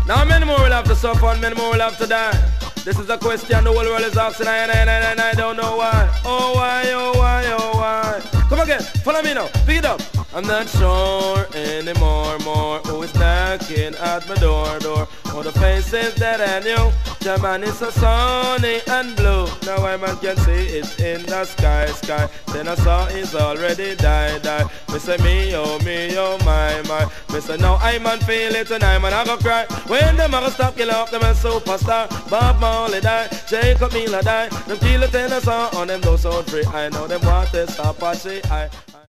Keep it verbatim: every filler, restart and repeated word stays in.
Now many more will have to suffer and many more will have to die. This is a question the whole world is asking, and I, and I, and I don't know why. Oh why, oh why, oh why. Come again, follow me now, pick it up. I'm not sure anymore, more who is knocking at my door, door. Oh, the faces that I knew, the man is so sunny and blue. Now I man can see it in the sky, sky. Then I saw it's already died, died. Me say me, oh me, oh my, my. Me say now I man feel it and I man I go cry. When them a go stop kill off them a superstar. Bob Marley die, Jacob Miller die. Them kill it in the sun on them those so free. I know them want to stop, I say I.